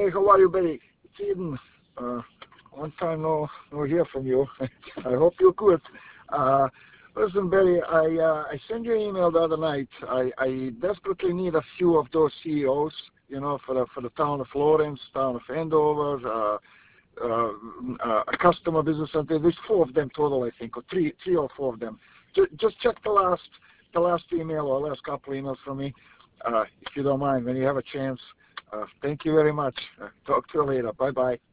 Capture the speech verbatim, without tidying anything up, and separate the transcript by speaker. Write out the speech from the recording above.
Speaker 1: Hey, how are you, Betty? It's Eden. Uh, Long time no no hear from you. I hope you're good. Uh, listen, Betty, I uh, I sent you an email the other night. I, I desperately need a few of those C E Os, you know, for the for the town of Florence, town of Andover, uh, uh, uh, a customer business center. There's four of them total, I think, or three three or four of them. Just, just check the last the last email or last couple emails from me, uh, if you don't mind, when you have a chance. Uh, thank you very much. Uh, talk to you later. Bye bye.